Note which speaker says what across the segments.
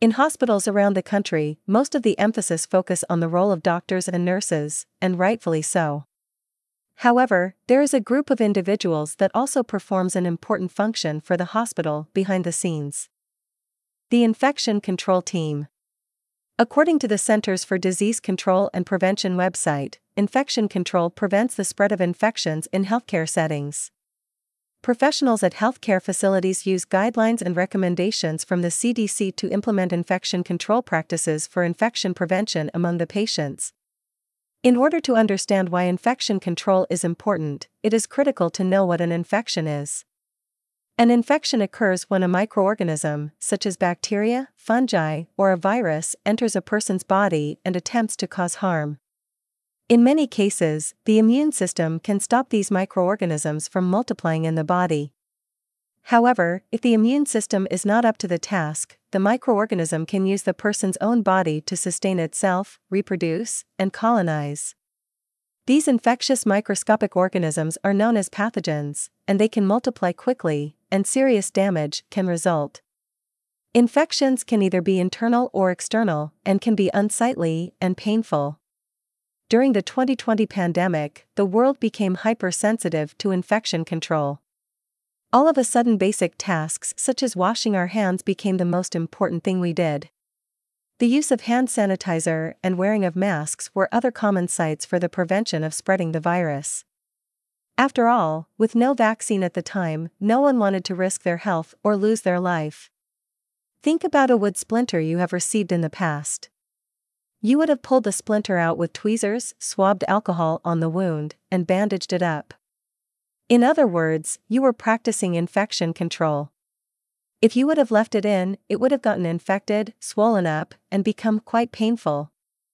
Speaker 1: In hospitals around the country, most of the emphasis focus on the role of doctors and nurses, and rightfully so. However, there is a group of individuals that also performs an important function for the hospital behind the scenes. The infection control team. According to the Centers for Disease Control and Prevention website, infection control prevents the spread of infections in healthcare settings. Professionals at healthcare facilities use guidelines and recommendations from the CDC to implement infection control practices for infection prevention among the patients. In order to understand why infection control is important, it is critical to know what an infection is. An infection occurs when a microorganism, such as bacteria, fungi, or a virus, enters a person's body and attempts to cause harm. In many cases, the immune system can stop these microorganisms from multiplying in the body. However, if the immune system is not up to the task, the microorganism can use the person's own body to sustain itself, reproduce, and colonize. These infectious microscopic organisms are known as pathogens, and they can multiply quickly, and serious damage can result. Infections can either be internal or external, and can be unsightly and painful. During the 2020 pandemic, the world became hypersensitive to infection control. All of a sudden, basic tasks such as washing our hands became the most important thing we did. The use of hand sanitizer and wearing of masks were other common sights for the prevention of spreading the virus. After all, with no vaccine at the time, no one wanted to risk their health or lose their life. Think about a wood splinter you have received in the past. You would have pulled the splinter out with tweezers, swabbed alcohol on the wound, and bandaged it up. In other words, you were practicing infection control. If you would have left it in, it would have gotten infected, swollen up, and become quite painful.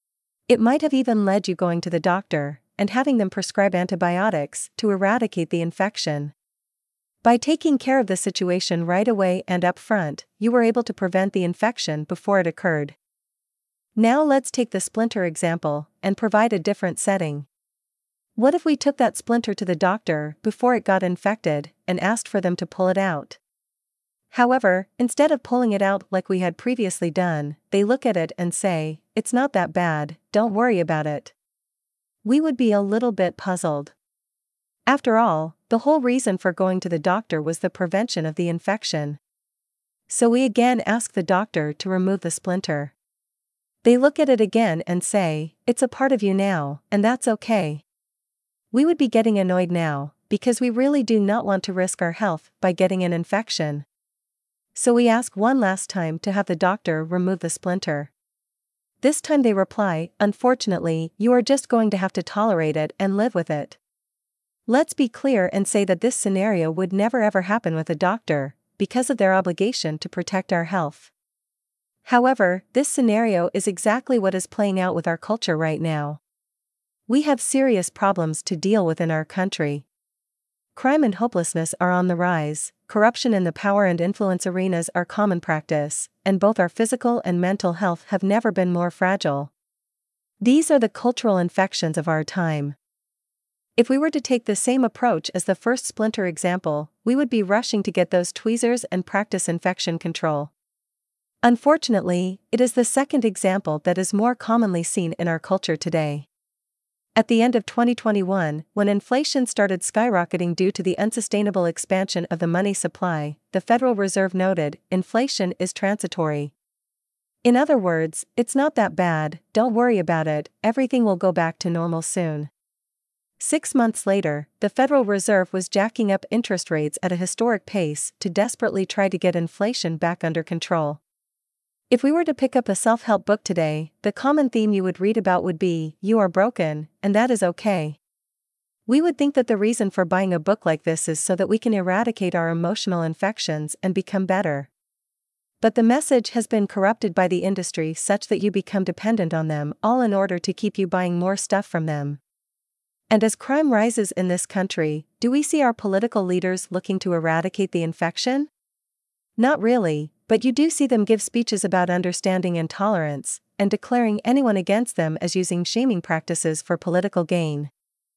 Speaker 1: It might have even led you going to the doctor and having them prescribe antibiotics to eradicate the infection. By taking care of the situation right away and up front, you were able to prevent the infection before it occurred. Now let's take the splinter example and provide a different setting. What if we took that splinter to the doctor before it got infected and asked for them to pull it out? However, instead of pulling it out like we had previously done, they look at it and say, "It's not that bad, don't worry about it." We would be a little bit puzzled. After all, the whole reason for going to the doctor was the prevention of the infection. So we again ask the doctor to remove the splinter. They look at it again and say, "It's a part of you now, and that's okay." We would be getting annoyed now, because we really do not want to risk our health by getting an infection. So we ask one last time to have the doctor remove the splinter. This time they reply, "Unfortunately, you are just going to have to tolerate it and live with it." Let's be clear and say that this scenario would never ever happen with a doctor, because of their obligation to protect our health. However, this scenario is exactly what is playing out with our culture right now. We have serious problems to deal with in our country. Crime and hopelessness are on the rise, corruption in the power and influence arenas are common practice, and both our physical and mental health have never been more fragile. These are the cultural infections of our time. If we were to take the same approach as the first splinter example, we would be rushing to get those tweezers and practice infection control. Unfortunately, it is the second example that is more commonly seen in our culture today. At the end of 2021, when inflation started skyrocketing due to the unsustainable expansion of the money supply, the Federal Reserve noted, "Inflation is transitory." In other words, it's not that bad, don't worry about it, everything will go back to normal soon. 6 months later, the Federal Reserve was jacking up interest rates at a historic pace to desperately try to get inflation back under control. If we were to pick up a self-help book today, the common theme you would read about would be, "You are broken, and that is okay." We would think that the reason for buying a book like this is so that we can eradicate our emotional infections and become better. But the message has been corrupted by the industry such that you become dependent on them all in order to keep you buying more stuff from them. And as crime rises in this country, do we see our political leaders looking to eradicate the infection? Not really, but you do see them give speeches about understanding and tolerance, and declaring anyone against them as using shaming practices for political gain.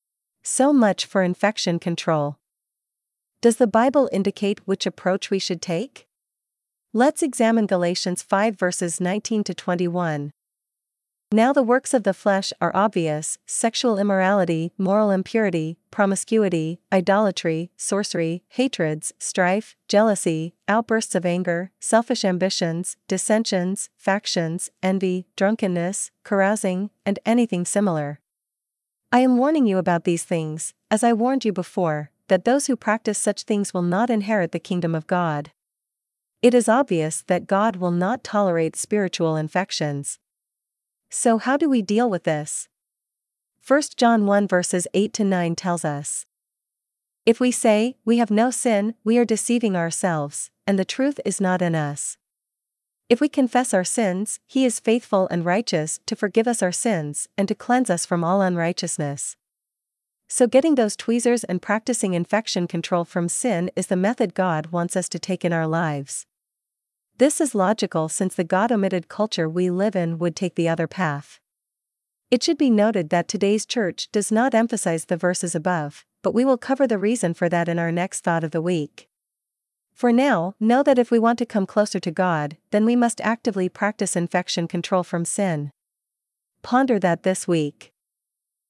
Speaker 1: So much for infection control. Does the Bible indicate which approach we should take? Let's examine Galatians 5 verses 19 to 21. Now the works of the flesh are obvious: sexual immorality, moral impurity, promiscuity, idolatry, sorcery, hatreds, strife, jealousy, outbursts of anger, selfish ambitions, dissensions, factions, envy, drunkenness, carousing, and anything similar. I am warning you about these things, as I warned you before, that those who practice such things will not inherit the kingdom of God. It is obvious that God will not tolerate spiritual infections. So how do we deal with this? 1 John 1 verses 8 to 9 tells us, "If we say, we have no sin, we are deceiving ourselves, and the truth is not in us. If we confess our sins, he is faithful and righteous to forgive us our sins, and to cleanse us from all unrighteousness." So getting those tweezers and practicing infection control from sin is the method God wants us to take in our lives. This is logical since the God-omitted culture we live in would take the other path. It should be noted that today's church does not emphasize the verses above, but we will cover the reason for that in our next thought of the week. For now, know that if we want to come closer to God, then we must actively practice infection control from sin. Ponder that this week.